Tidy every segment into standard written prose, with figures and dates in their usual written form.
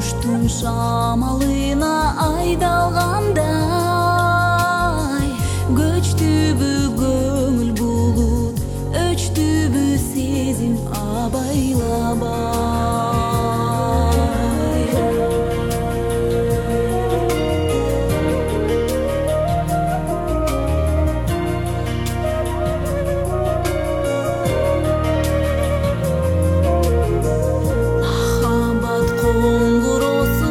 куштун шамалына айдалгандай, көчтүбү көңүл булут, өчтүбү сезим абайлабай. Махаббат коңгуросу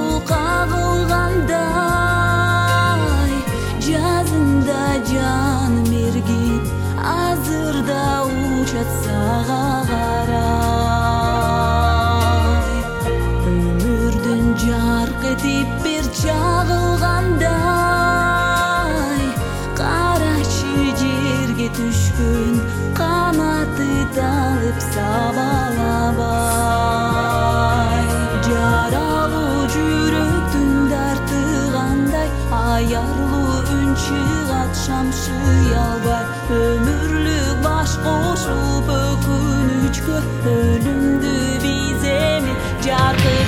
кагылгандай, жазында жаным эргип, азырда учат сага карай. Өмүрдүн жарк этип бир чагылгандай, карачы жерге түшкөн канаты талып сабалабай. Жаралуу жүрөктүн дарты кандай, аярлуу үн чыгат шамшый албай. Өмүрлүк баш кошуп өкүнүчкө, өлүмдү биз эми жаркы